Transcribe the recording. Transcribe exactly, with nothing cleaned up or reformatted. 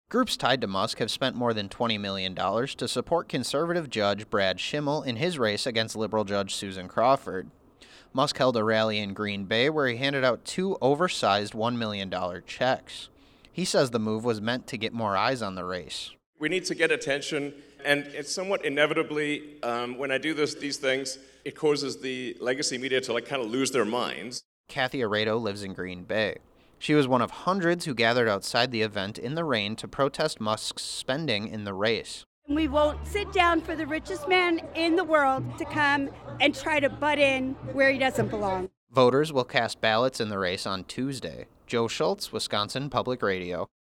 Groups tied to Musk have spent more than twenty million dollars to support conservative judge Brad Schimmel in his race against liberal judge Susan Crawford. Musk held a rally in Green Bay where he handed out two oversized one million dollars checks. He says the move was meant to get more eyes on the race. We need to get attention, and it's somewhat inevitably, um, when I do this, these things, it causes the legacy media to like kind of lose their minds. Kathy Aredo lives in Green Bay. She was one of hundreds who gathered outside the event in the rain to protest Musk's spending in the race. We won't sit down for the richest man in the world to come and try to butt in where he doesn't belong. Voters will cast ballots in the race on Tuesday. Joe Schultz, Wisconsin Public Radio.